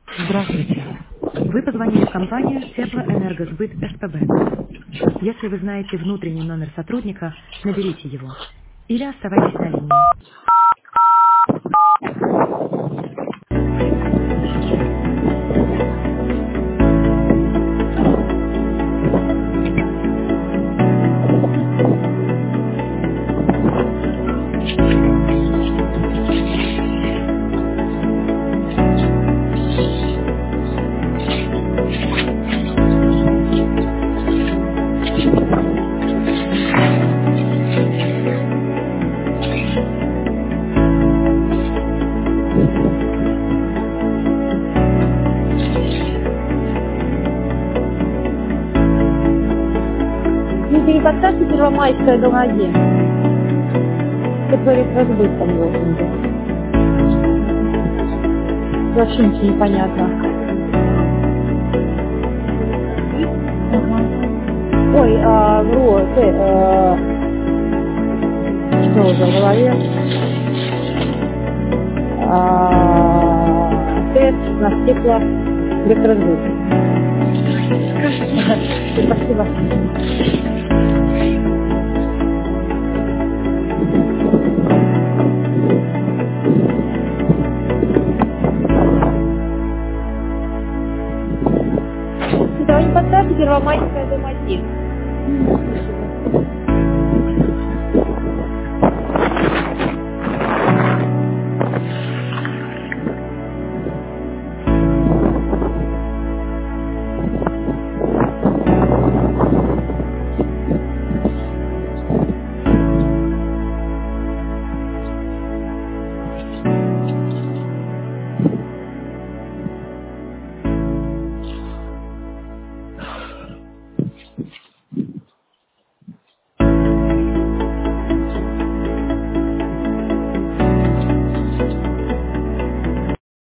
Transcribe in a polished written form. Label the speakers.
Speaker 1: Здравствуйте. Вы позвонили в компанию Теплоэнергосбыт СПБ. Если вы знаете внутренний номер сотрудника, наберите его. Или оставайтесь на линии.
Speaker 2: Ну, ты не подскажете Первомайская, дом 1? Который разбыт там должен быть. Вообще ничего не понятно. Ага. Ой, вру, что уже в голове? Тест на стекло электроразбыт. Спасибо. Давай не подскажете Первомайская, дом 1?